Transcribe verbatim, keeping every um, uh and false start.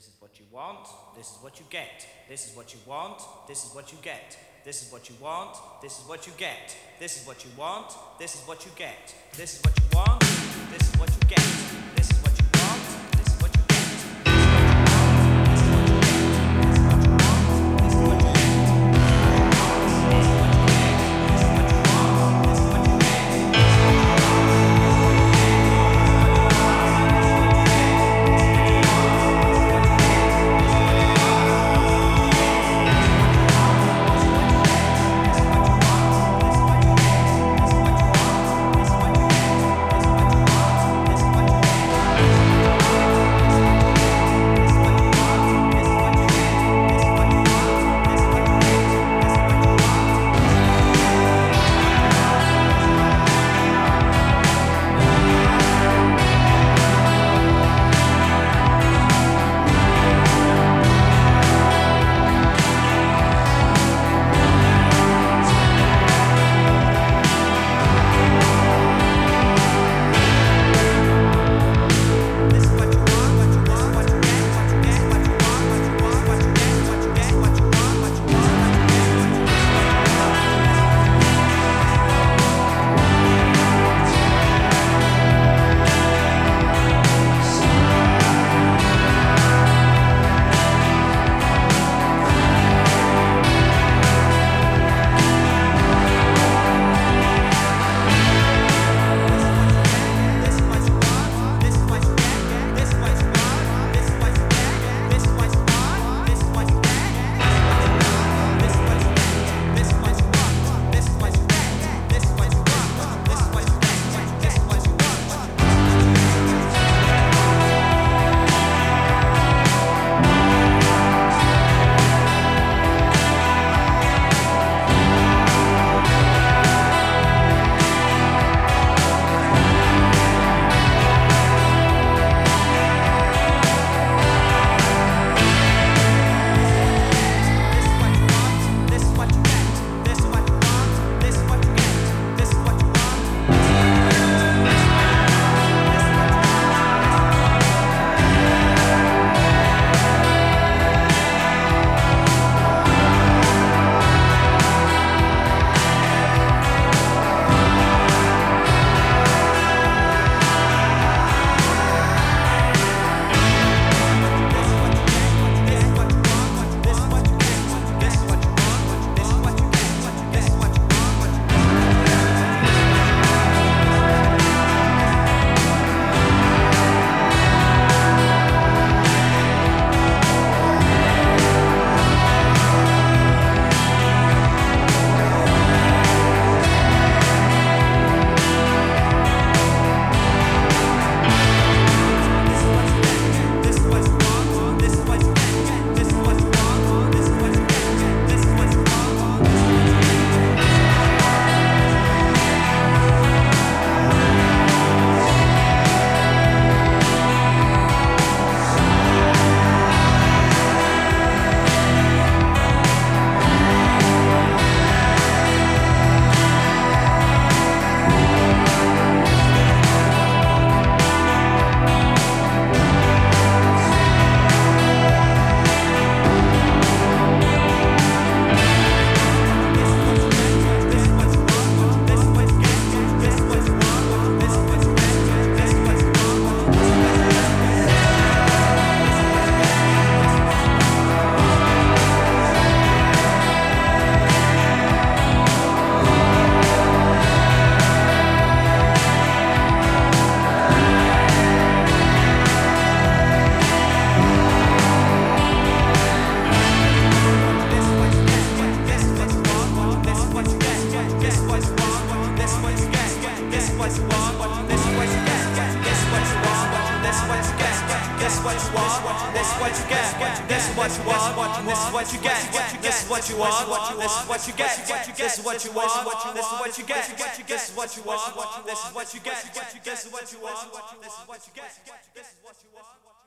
This is what you want, this is what you get. This is what you want, this is what you get. This is what you want, this is what you get. This is what you want, this is what you get. This is what you want, this is what you get. This is what you want, this is what you get. what you want. This is what you get. This is what you want. This is what you get. This is what you want. This is what you get. This is what you want. This is what you get. This is what you want. This is what you get. This is what you want.